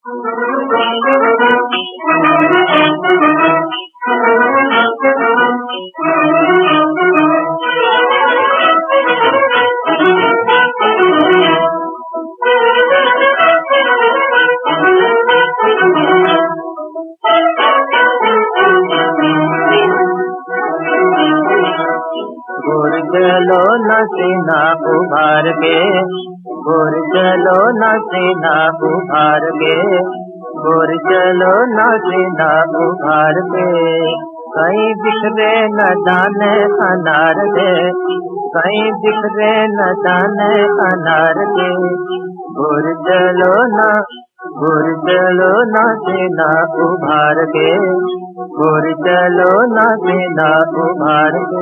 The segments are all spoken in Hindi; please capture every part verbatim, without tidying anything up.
घुर चलो न सीना उभार के, घुर चलो न सीना उभार के, घुर चलो न सीना उभार के। कहीं बिखरे न दाने अनार के, कहीं बिखरे न दाने अनार के। घुर चलो न घुर चलो न सीना उभार के, घुर चलो न सीना उभार के।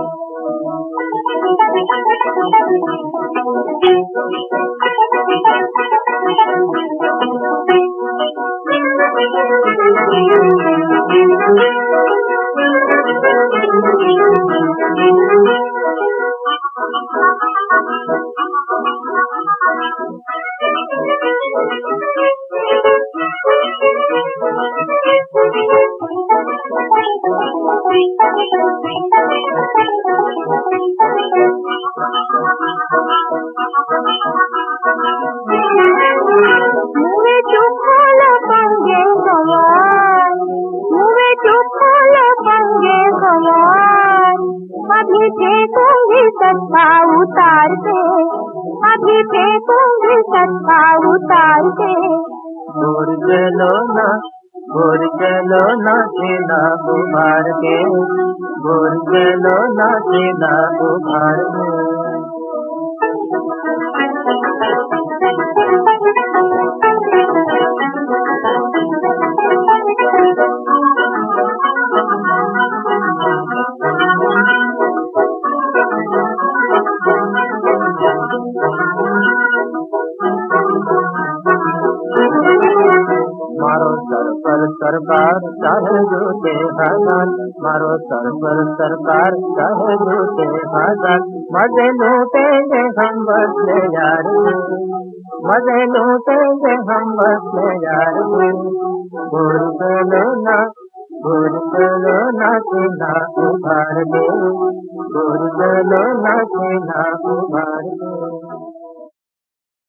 मुझे चुप पंगे सवार, मुझे चुप पंगे सवार। अभी फेंकूंगी सत्ता उतार के, अभी फेंकूंगी सत्ता उतार के। घुर चलो न घुर चलो न सीना उभार के, घुर चलो न सीना उभार के। मारो सर पर सरकार चाहे झूठे हजार, मारो सर पर सरकार चाहे झूठे हजार। मजे लूटेंगे हम बदले यार, मजे लूटेंगे हम बदले यार। घुर चलो न घुर चलो न सीना उभार के, घुर चलो न सीना उभार के।